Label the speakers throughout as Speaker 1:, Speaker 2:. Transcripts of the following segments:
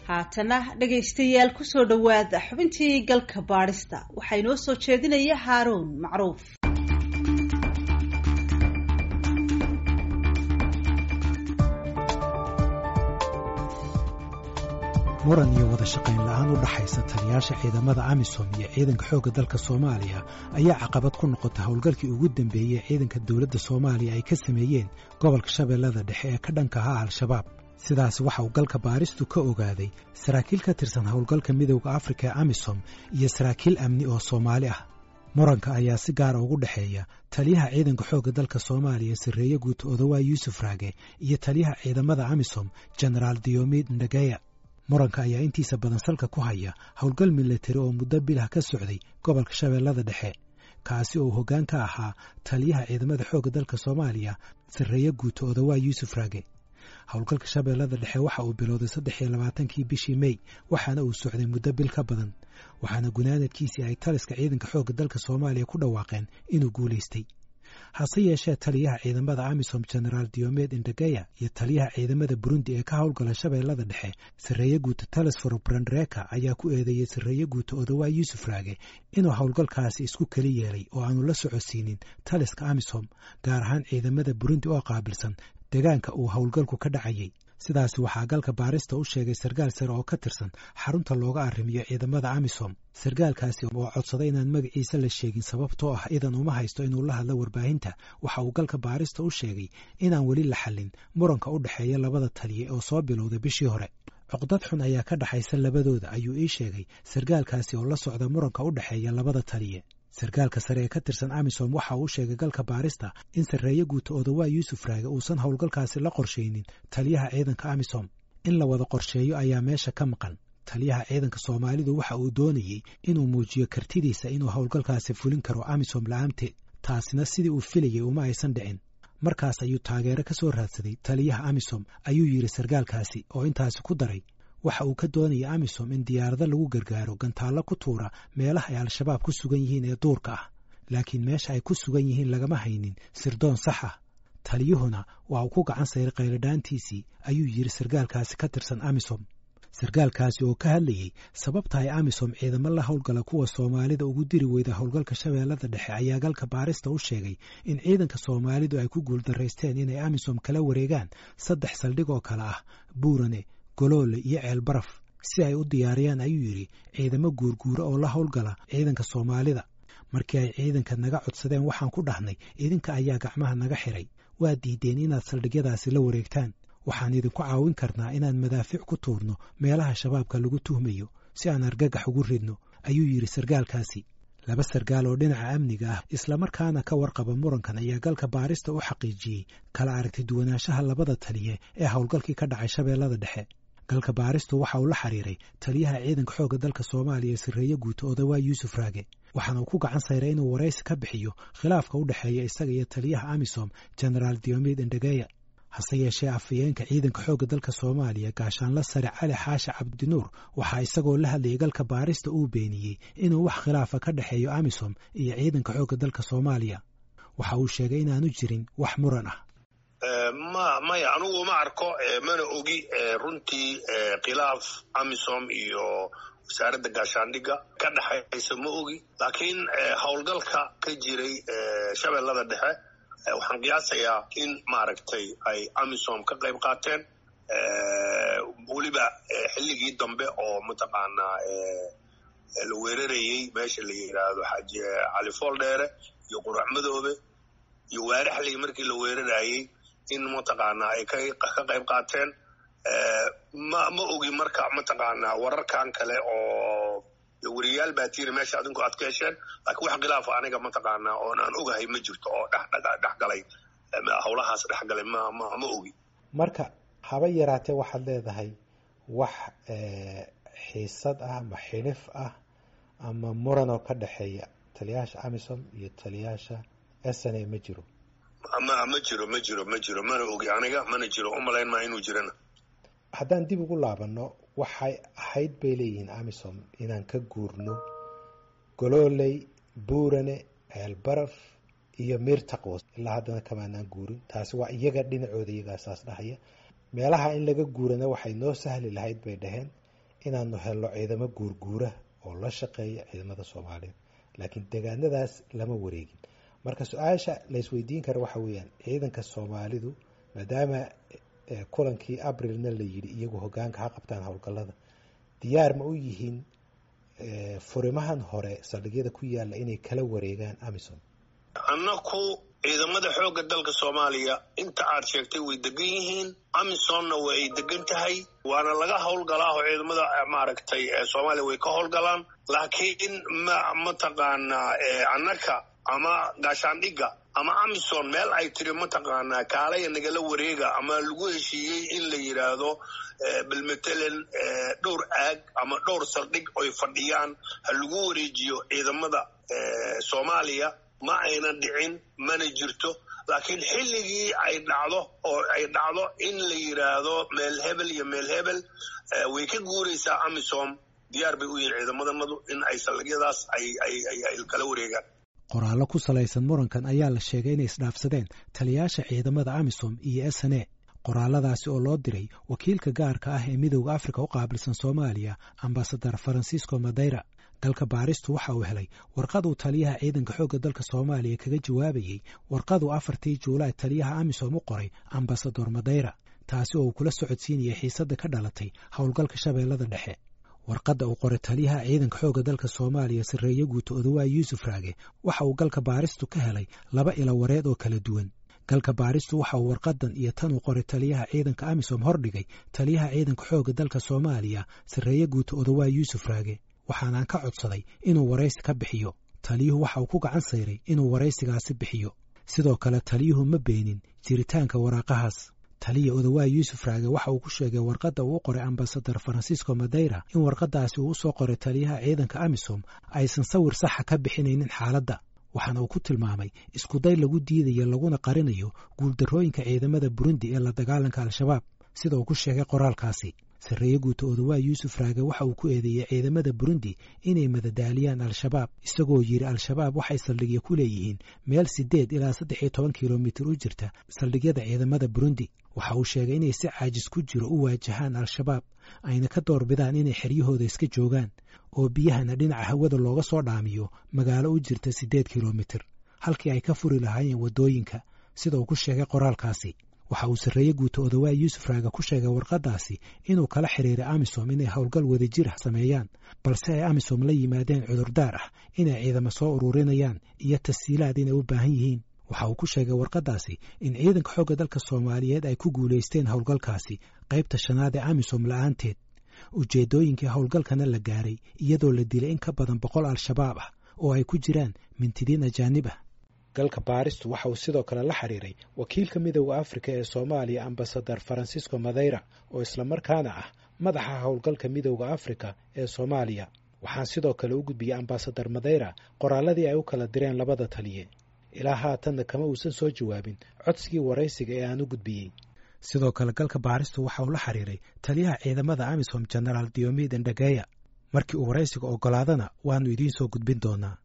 Speaker 1: haatana dhagaystayaal ku soo dhawaada xubintii galka baadhista waxaa inoo soo jeedinaya Haaruun Macruuf.
Speaker 2: muran iyo wada shaqayn la'aan u dhaxaysa taliyaasha ciidamada AMISOM iyo ciidanka xoogga dalka Soomaaliya ayaa caqabad ku noqotay howlgalkii ugu dambeeyay ciidanka dawladda Soomaaliya ay ka sameeyeen gobolka Shabeellada Dhexe ee ka dhanka ah Al-Shabaab. sidaas waxa uu galka baaristu ka ogaaday saraakiil ka tirsan howlgalka midowga Afrika ee AMISOM iyo saraakiil amni oo Soomaali ah. muranka ayaa si gaar ah ugu dhaxeeya taliyaha ciidanka xoogga dalka Soomaaliya Sareeye Guuto Odawaay Yuusuf Raage iyo taliyaha ciidamada AMISOM General Diomid Ndagaya. muranka ayaa intiisa badan salka ku haya howlgal militari oo muddo bilah ka socday gobolka Shabeellada Dhexe kaasi oo hoggaan ka ahaa taliyaha ciidamada xoogga dalka Soomaaliya Sareeye Guuto Odawaay Yuusuf Raage. howlgalka Shabeellada Dhexe waxa uu bilowday 23kii bishii May waxaana uu socday muddo bil ka badan waxaana gunaanadkiisii ay taliska ciidanka xoogga dalka Soomaaliya ku dhawaaqeen inuu guuleystay. hase yeeshee taliyaha ciidamada AMISOM General Diomid Ndagaya iyo taliyaha ciidamada Burundi ee ka howlgala Shabeellada Dhexe Sareeye Guuto Telesforo Brandreka ayaa ku eedeeyay Sareeye Guuto Odawaay Yuusuf Raage inuu howlgalkaasi isku kali yeelay oo aanu la socodsiinin taliska AMISOM gaar ahaan ciidamada Burundi oo qaabilsan deegaanka uu howlgalku ka dhacayay. sidaas waxaa galka baarista u sheegay sargaal sare oo ka tirsan xarunta looga arrimiyo ciidamada AMISOM. sargaalkaasi oo codsaday inaan magaciisa la sheegin sababtoo ah idan uma haysto inuu la hadlo warbaahinta waxa uu galka baarista u sheegay inaan weli la xallin muranka u dhaxeeya labada taliye oo soo bilowday bishii hore. cuqdad xun ayaa ka dhaxaysa labadooda ayuu ii sheegay sargaalkaasi oo la socda muranka u dhaxeeya labada taliye. sargaalka sare ee ka tirsan AMISOM waxa uu sheegay galka baarista in Sareeye Guuto Odawaay Yuusuf Raage uusan howlgalkaasi la qorsheynin taliyaha ciidanka AMISOM. in la wada qorsheeyo ayaa meesha ka maqan. taliyaha ciidanka Soomaalidu waxa uu doonayay inuu muujiyo kartidiisa inuu howlgalkaasi fulin karo AMISOM la'aanteed. taasina sidii uu filayay uma aysan dhicin. markaas ayuu taageero ka soo raadsaday taliyaha AMISOM ayuu yiri sargaalkaasi oo intaasi ku daray waxa uu ka doonayay AMISOM in diyaarado lagu gargaaro gantaalo ku tuura meelaha ay Al-Shabaab ku sugan yihiin ee duurka ah laakiin meesha ay ku sugan yihiin lagama haynin sirdoon sax ah. taliyuhuna waa uu ku gacan sayray qayladhaantiisii ayuu yiri sargaalkaasi ka tirsan AMISOM. sargaalkaasi oo ka hadlayay sababta ay AMISOM ciidamo la howlgala kuwa Soomaalida ugu diri weyda howlgalka Shabeellada Dhexe ayaa galka baarista u sheegay in ciidanka Soomaalidu ay ku guuldareysteen inay AMISOM kala wareegaan 3 saldhig oo kala ah Buurane, Goloole iyo Ceel Baraf si ay u diyaariyaan ayuu yiri ciidamo guurguura oo la howlgala ciidanka Soomaalida. markii ay ciidanka naga codsadeen waxaan ku dhahnay idinka ayaa gacmaha naga xiray waa diideen inaad saldhigyadaasi la wareegtaan. waxaan idinku caawin karnaa inaan madaafiic ku tuurno meelaha shabaabka lagu tuhmayo si aan argagax ugu ridno ayuu yiri sargaalkaasi. laba sargaal oo dhinaca amniga ah isla markaana ka warqaba murankan ayaa galka baarista u xaqiijiyay kala aragti duwanaanshaha labada taliye ee howlgalkii ka dhacay Shabeellada Dhexe. galka baaristu waxa uu la xiriiray taliyaha ciidanka xoogga dalka Soomaaliya Sareeye Guuto Odawaay Yuusuf Raage waxaana uu ku gacan sayray inuu wareysi ka bixiyo khilaafka u dhaxeeya isaga iyo taliyaha AMISOM General Diomid Ndagaya. hase yeeshee afayeenka ciidanka xoogga dalka Soomaaliya gaashaanla sare Cali Xaashi Cabdinuur waxa isagoo la hadlayay galka baarista uu beeniyay inuu wax khilaafa ka dhaxeeyo AMISOM iyo ciidanka xoogga dalka Soomaaliya. waxa uu sheegay inaanu jirin wax muran ah.
Speaker 3: maya anugu ma arko mana ogi runtii khilaaf AMISOM iyo wasaaradda gaashaandhigga ka dhaxaysa ma ogi laakiin howlgalka ka jiray Shabeellada Dhexe waxaan qiyaasayaa in maaragtay ay AMISOM ka qayb qaateen weliba xilligii dambe oo mataqaanaa la weerarayay meesha la yiraahdo Xaaji Cali Fooldheere iyo Qurac Madoobe iyo Waaraxley markii la weerarayay in mataqaanaa ay ka qayb qaateen. ma ogi marka mataqaanaa wararkan kale oo wariyaal baa tiiri meesha adinku aad ka hesheen laakiin wax khilaaf aniga mataqaanaa oo aan ogahay ma jirto oo dhexgalay howlahaas dhexgalay ma ogi.
Speaker 2: marka haba yaraatee waxaad leedahay wax xiisad ah ama xilif ah ama muran oo ka dhaxeeya taliyaasha AMISOM iyo taliyaasha SNA ma jiro.
Speaker 3: ma jiro mana ogi aniga mana jiro umalayn ma inuu jirana.
Speaker 2: haddaan dib ugu laabano waxay ahayd bay leeyihiin AMISOM inaan ka guurno Golooley, Buurane, Ceel Baraf iyo Mir Taqwas ilaa haddana kamaanaan guurin. taasi waa iyaga dhinacooda iyagaasaas dhahaya. meelaha in laga guurana waxay noo sahli lahayd bay dhaheen inaanu helno ciidamo guurguura oo la shaqeeya ciidamada Soomaaliyeed laakiin deegaanadaas lama wareegin marka su'aasha la isweydiin karo waxa weeyaan ciidanka Soomaalidu maadaama kulankii Abriilna la yiri iyagu hoggaanka ha qabtaan howlgallada diyaar ma u yihiin furimahan hore saldhigyada ku yaala inay kala wareegaan Amisom
Speaker 3: annaku ciidamada xoogga dalka Soomaaliya inta aad sheegtay way degan yihiin Amisomna way degan tahay waana laga howlgalaa oo ciidamada maaragtay Soomaaliya way ka howlgalaan laakiin ma taqaana annaka ama gaashaandhiga ama Amisom meel ay tiri ma taqaana kaalaya nagala wareega ama lagu heshiiyey in la yiraahdo bilmatalan dhowr aag ama dhowr saldhig oo fadhiyaan ha lagu wareejiyo ciidamada Soomaaliya ma ayna dhicin mana jirto laakiin xilligii ay dhacdo in la yiraahdo meel hebel iyo meel hebel way ka guuraysaa Amisom diyaar bay u yihiin ciidamadoodu in ay saldhigyadaas ay kala wareegaan
Speaker 2: qoraallo ku salaysan murankan ayaa la sheegay inay isdhaafsadeen taliyaasha ciidamada Amisom iyo SNA qoraaladaasi oo loo diray wakiilka gaarka ah ee Midowga Afrika u qaabilsan Soomaaliya Ambassador Francisco Madeira galka baaristu waxa uu helay warqad uu taliyaha ciidanka xoogga dalka Soomaaliya kaga jawaabayay warqad uu 4 Juulaay taliyaha Amisom u qoray Ambassador Madeira taasi oo kula socodsiinayay xiisadda ka dhalatay howlgalka Shabeellada Dhexe warqadda uu qoray taliyaha ciidanka xoogga dalka Soomaaliya Sareeye Guuto Odawaay Yuusuf Raage waxa uu galka baaristu ka helay 2 ilo wareed oo kala duwan galka baaristu waxa uu warqadan iyo tan uu qoray taliyaha ciidanka Amisom hordhigay taliyaha ciidanka xoogga dalka Soomaaliya Sareeye Guuto Odawaay Yuusuf Raage waxaan ka codsaday inuu wareysi ka bixiyo taliyuhu waxa uu ku gacan sayray inuu wareysigaasi bixiyo sidoo kale taliyuhu ma beenin jiritaanka waraaqahaas taliya Odawaay Yuusuf Raage waxa uu ku sheegay warqadda uu qoray Ambassador Francisco Madeira in warqadaasi uu soo qoray taliyaha ciidanka Amisom aysan sawir sax ka bixinaynin xaaladda waxaana uu ku tilmaamay isku day lagu diidayo laguna qarinayo guuldarrooyinka ciidamada Burundi ee la dagaalanka Al-Shabaab sida uu ku sheegay qoraalkaasi Sareeye Guuto Odawaay Yuusuf Raage waxa uu ku eedeeyay ciidamada Burundi inay madadaaliyaan Al-Shabaab isagoo yiri Al-Shabaab waxay saldhigyo ku leeyihiin meel 8 ilaa 13 kiiloomitir u jirta saldhigyada ciidamada Burundi waxa uu sheegay inay si caajis ku jiro u waajahaan Al-Shabaab ayna ka doorbidaan inay xeryahooda iska joogaan oo biyahana dhinaca hawada looga soo dhaamiyo magaalo u jirta 8 kiiloomitir halkii ay ka furi lahaayeen wadooyinka sida uu ku sheegay qoraalkaasi waxa uu Sareeye Guuto Odawaay Yuusuf Raage ku sheegay warqadaasi inuu kala xiriiray Amisom inay howlgal wadajir ah sameeyaan balse ay Amisom la yimaadeen cudurdaar ah inay ciidamo soo ururinayaan iyo tasiilaad inay u baahan yihiin waxa uu ku sheegay warqadaasi in ciidanka xoogga dalka Soomaaliyeed ay ku guuleysteen howlgalkaasi qaybta shanaad ee Amisom la'aanteed ujeedooyinkii howlgalkana la gaaray iyadoo la dilay in ka badan 100 Al-Shabaab ah oo ay ku jiraan mintidiin ajaanib ah galka baaristu waxa uu sidoo kale la xiriiray wakiilka Midowga Afrika ee Soomaaliya Ambassador Francisco Madeira oo isla markaana ah madaxa howlgalka Midowga Afrika ee Soomaaliya waxaan sidoo kale u gudbiyay Ambassador Madeira qoraaladii ay u kala direen labada taliye ilaa haatan kama uusan soo jawaabin codsigii wareysiga ee aan u gudbiyay sidoo kale galka baaristu waxa uu la xiriiray taliyaha ciidamada Amisom General Diomede Ndageya markii uu wareysiga ogolaadana waanu idiin soo gudbin doonaa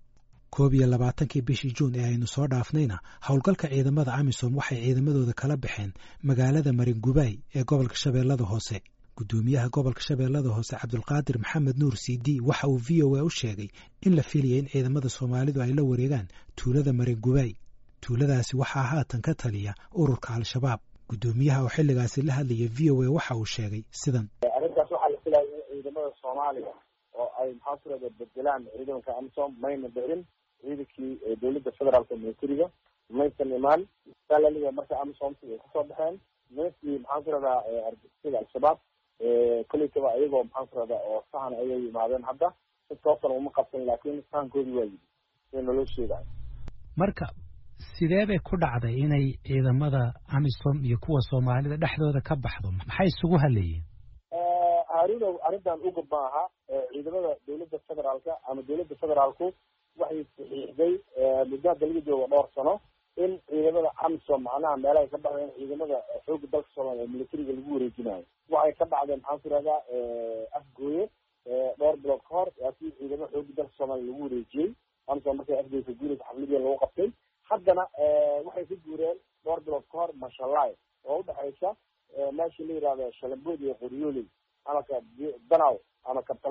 Speaker 2: 21 bishii Juun ee aynu soo dhaafnayna howlgalka ciidamada Amisom waxay ciidamadooda kala baxeen magaalada Maringubay ee gobolka Shabeellada Hoose gudoomiyaha gobolka Shabeellada Hoose Cabdulqaadir Maxamed Nuur CD waxa uu VOA u sheegay in la filayay in ciidamada Soomaalidu ay la wareegaan tuulada Maringubay tuuladaasi waxa haatan ka taliya ururka Al-Shabaab gudoomiyaha oo xilligaasi la hadlayay VOA waxa uu sheegay sidan
Speaker 4: arrintaas waxa la filayay ciidamada Soomaaliya oo ay maxaasirada bedelaan ciidanka Amisom mayna bedelin ciidankii dawladda federaalka militariga maysan imaan salaliga marka Amisom ay ka soo baxeen meeshii maxaasirada argagixisada Al-Shabaab kulliga ayagoo maxaasirada oo sahan ayay yimaadeen hadda si toos uma qabsan laakiin sahankoodii waa yidhi in loo sheegay
Speaker 2: marka sidee bay ku dhacday inay ciidamada Amisom iyo kuwa Soomaalida dhexdooda ka baxdo maxay isugu haleeyeen
Speaker 4: arrintan uga baaha ciidamada dawladda federaalka ama dawladda federaalku waxay saxiixday muddo laga joogo dhowr sano in ciidamada Amisom macnaha meelaha ka baxeen ciidamada xoogga dalka Soomaaliya militariga lagu wareejinayo waxay ka dhacdeen maxaasirada afgooye dhowr bilood ka hor yaasi ciidamada xoogga dalka Soomaaliya lagu wareejiyay Amisom markay afgooye ka guuraysa xafladii lagu qabtay haddana waxay ka guureen dhowr bilood ka hor Mashalay oo u dhaxaysa meeshii la yiraahdo Shalambood iyo Qoryooley ama Danaw ama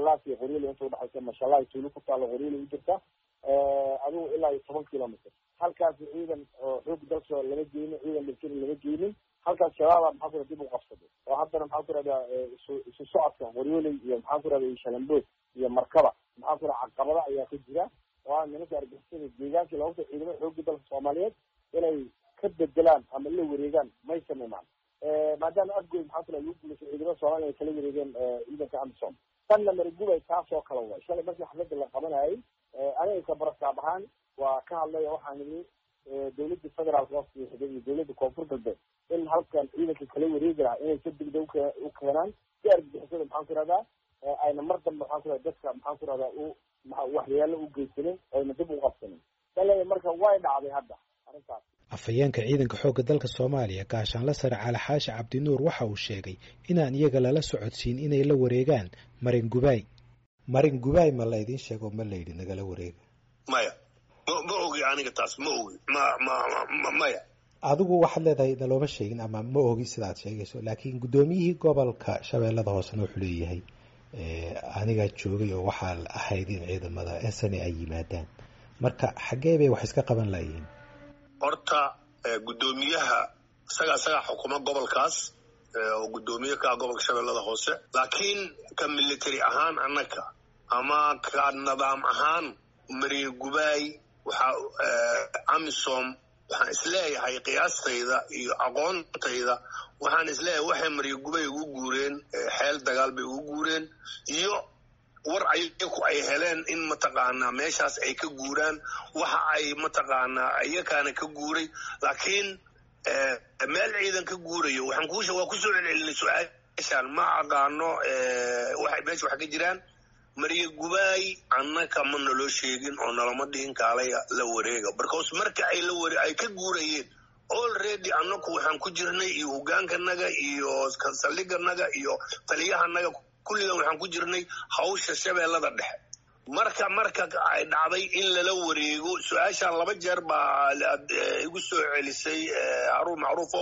Speaker 4: mashallaas iyo qoryooli inta udhexaysa mashallaay tuulo ku taalo qoryooli u jirta adigu ilaa iyo 10 kilomitr halkaas ciidan oo xoog dalka laga geynin ciidan military laga geynin halkaas shabaab maxaa ku dib u qabsaday oo haddana maxaa ku radaa isu socodka qoryooli iyo maxaa ku radaa shalambood iyo markaba maxaa ku radaa caqabada ayaa ka jira waa nimanka argixisada deegaanka looga ciidamada xoogga dalka Soomaaliyeed inay ka bedelaan ama la wareegaan may sameeyaan maadaama afgood maxaa ku lagu guuleeyay ciidamada Soomaaliyeed kala wareegeen ciidanka Amisom tanna margubay taasoo kala way shalay markii xafladda la qabanayay aniga ka barakaab ahaan waa ka hadlay waxaan yiri dawladda federaalka iyo dawladda koonfur galbeed in halkan ciidanka kala wareegaya inay si degdeg u keenaan si argixisada maxaa ku radaa ayna mar dambe maxaa ku radaa dadka maxaa ku radaa waxyaalo u geysanin ayna dib u qabsanin shalay marka way dhacday hadda arrintaas
Speaker 2: afhayeenka ciidanka xoogga dalka Soomaaliya gaashaanle sare Cali Xaashi Cabdinuur waxa uu sheegay inaan iyaga lala socodsiin inay la wareegaan marin gubay ma la idin sheego ma la yidhi nagala wareega
Speaker 3: maya ma ogi aniga taas ma ogi maya
Speaker 2: adigu waxaad leedahay nalooma sheegin ama ma ogi sidaad sheegayso laakiin gudoomiyihii gobolka Shabeellada Hoosena wuxuu leeyahay aniga joogay oo waxaa ahayd in ciidamada SN ay yimaadaan marka xagee bay wax iska qaban laayeen
Speaker 3: horta gudoomiyaha isaga xukuma gobolkaas oo gudoomiye ka gobolka Shabeellada Hoose laakiin ka military ahaan annaka ama ka nidaam ahaan marin gubay waxa Amisom waxaan isleeyahay qiyaastayda iyo aqoontayda waxaan isleeyahay waxay marin gubay ugu guureen xeel dagaal bay ugu guureen iyo war ay heleen in mataqaanaa meeshaas ay ka guuraan waxa ay mataqaanaa ayakana ka guuray laakiin meel ciidan ka guurayo waxaan waa ku soo celcelinay su'aashan ma aqaano waxay meesha wax ka jiraan mariye gubay annaka ma naloo sheegin oo nalama dhihin kaalay la wareega because marka ay ka guurayeen already annaku waxaan ku jirnay iyo hogaankanaga iyo saldhiganaga iyo taliyahanaga kulligan waxaan ku jirnay hawsha Shabeellada Dhexe marka ay dhacday in lala wareego su'aashan 2 jeer baa igu soo celisay Haruun Macruufow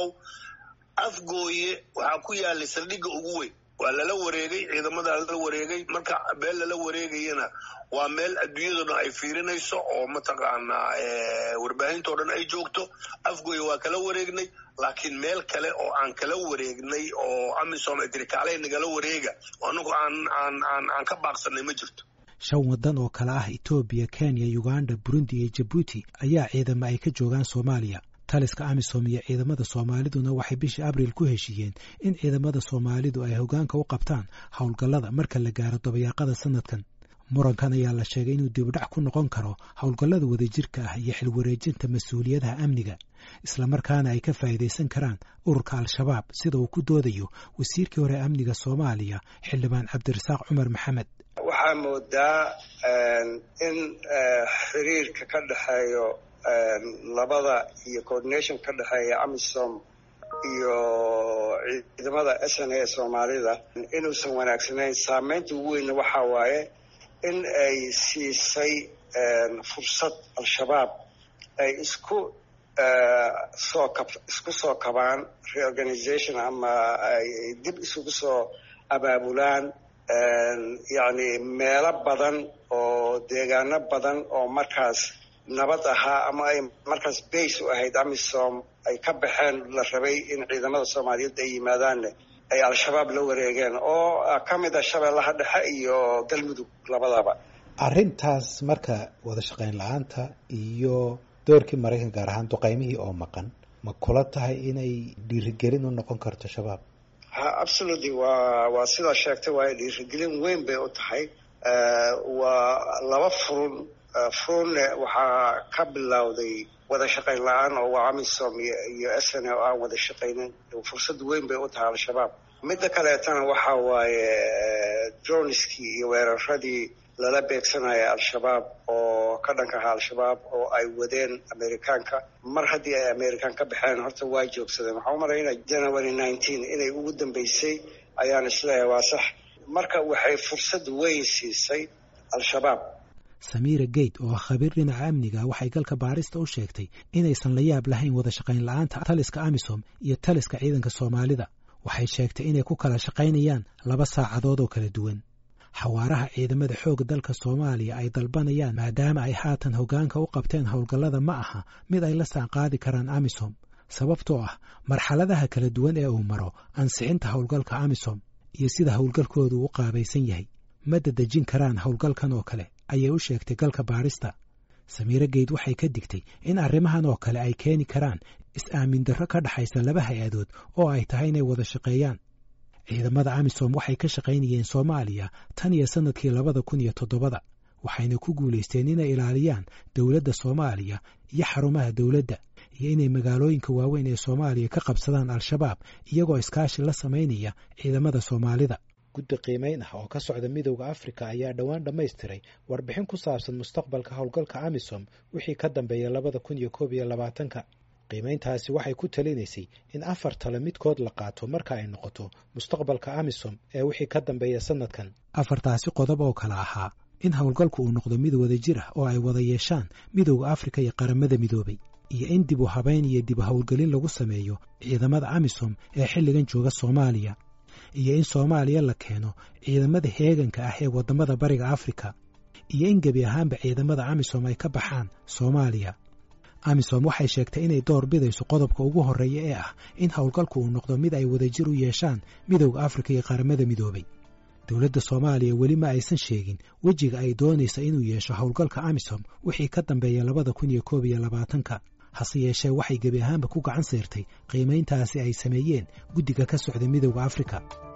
Speaker 3: afgooye waxa ku yaal saldhigga ugu weyn waa lala wareegay ciidamada la wareegay marka beel la wareegayna waa meel adduunyada ay fiirinayso oo mataqaanaa warbaahinta oo dhan ay joogto afgooye waa kala wareegnay laakiin meel kale oo aan kala wareegnay oo Amisom Etrikaalay nagala wareega anagu aan ka baaqsanay ma jirto
Speaker 2: 5 wadan oo kala ah Ethiopia, Kenya, Uganda, Burundi iyo Djibouti ayaa ciidamo ay ka joogaan Soomaaliya taliska Amisom iyo ciidamada Soomaaliduna waxay bishii Abriil ku heshiiyeen in ciidamada Soomaalidu ay hoggaanka u qabtaan hawlgallada marka la gaaro dabayaaqada sanadkan murankan ayaa la sheegay inuu dib u dhac ku noqon karo hawlgallada wadajirka ah iyo xil wareejinta mas'uuliyadaha amniga isla markaana ay ka faa'iideysan karaan ururka Al-Shabaab sida uu ku doodayo wasiirkii hore amniga Soomaaliya Xildhibaan Cabdirasaaq Cumar Maxamed
Speaker 5: waxaa moodaa in xiriirka ka dhaxeeyo labada iyo coordination ka dhaxeeya Amisom iyo ciidamada SNA Soomaalida inuusan wanaagsanayn saameynta ugu weyn waxa waaye in ay siisay fursad Al-Shabaab ay isku soo kabaan reorganization ama ay dib isugu soo abaabulaan yani meelo badan oo deegaano badan oo markaas nabad ahaa ama ay markaas base u ahayd Amisom ay ka baxeen la rabay in ciidamada Soomaaliyeed ay yimaadaan ay Al-Shabaab la wareegeen oo ka mid ah Shabeellaha Dhexe iyo Galmudug labadaba
Speaker 2: arrintaas marka wada shaqayn la'aanta iyo doorkii Mareykanka gaar ahaan duqaymihii oo maqan ma kula tahay inay dhiirigelin u noqon karto shabaab
Speaker 5: absolutely waa sida sheegtay waa dhiirigelin weyn bay u tahay waa laba furun waxaa ka bilowday wada shaqayn la'aan oo waa Amisom iyo SNA oo aan wada shaqaynin fursad weyn bay u tahay Al-Shabaab midda kaleetana waxa waaye droniskii iyo weeraradii lala beegsanaya Al-Shabaab oo ka dhanka ah Al-Shabaab oo ay wadeen Amerikaanka mar haddii ay Amerikaan ka baxeen horta waa joogsadeen waxaan u maleynaa January 19 inay ugu dambeysay ayaan isleeyahay waa sax marka waxay fursad weyn siisay Al-Shabaab
Speaker 2: Samira Gate oo khabiir dhinaca amniga waxay galka baarista u sheegtay inaysan la yaab lahayn wada shaqayn la'aanta taliska Amisom iyo taliska ciidanka Soomaalida waxay sheegtay inay ku kala shaqaynayaan 2 saacadood oo kala duwan xawaaraha ciidamada xoogga dalka Soomaaliya ay dalbanayaan maadaama ay haatan hoggaanka u qabteen howlgallada ma aha mid ay la saanqaadi karaan AMISOM sababtoo ah marxaladaha kala duwan ee uu maro ansixinta howlgalka AMISOM iyo sida howlgalkoodu u qaabaysan yahay ma dadejin karaan howlgalkan oo kale ayay u sheegtay galka baarista. Samiire Geyd waxay ka digtay in arrimahan oo kale ay keeni karaan is-aamin darro ka dhaxaysa laba hay-adood oo ay tahay inay wada shaqeeyaan. Ciidamada AMISOM waxay ka shaqaynayeen Soomaaliya tan iyo sanadkii 2007 waxayna ku guulaysteen inay ilaaliyaan dowladda Soomaaliya iyo xarumaha dowladda iyo inay magaalooyinka waaweyn ee Soomaaliya ka qabsadaan Al-Shabaab iyagoo iskaashi la samaynaya ciidamada Soomaalida. Guddi qiimeyn ah oo ka socda Midowga Afrika ayaa dhawaan dhammaystiray warbixin ku saabsan mustaqbalka howlgalka AMISOM wixii ka dambeeya 2021. qiimeyntaasi waxay ku talinaysay in 4 talo midkood la qaato marka ay noqoto mustaqbalka AMISOM ee wixii ka dambeeya sanadkan. 4taasi qodob oo kala ahaa in howlgalku uu noqdo mid wada jir ah oo ay wada yeeshaan Midowga Afrika iyo qaramada midoobay iyo in dib u habeyn iyo dib u howlgelin lagu sameeyo ciidamada AMISOM ee xilligan jooga Soomaaliya iyo in Soomaaliya la keeno ciidamada heeganka ah ee wadamada bariga Afrika iyo in gebi ahaanba ciidamada AMISOM ay ka baxaan Soomaaliya. AMISOM waxay sheegtay inay door bidayso qodobka ugu horeeya ee ah in howlgalku uu noqdo mid ay wadajir u yeeshaan Midowga Afrika iyo qaramada midoobay. Dowladda Soomaaliya weli ma aysan sheegin wejiga ay doonayso inuu yeesho howlgalka AMISOM wixii ka dambeeya 2021. hase yeeshee waxay gebi ahaanba ku gacan sayrtay qiimeyntaasi ay sameeyeen guddiga ka socda Midowga Afrika.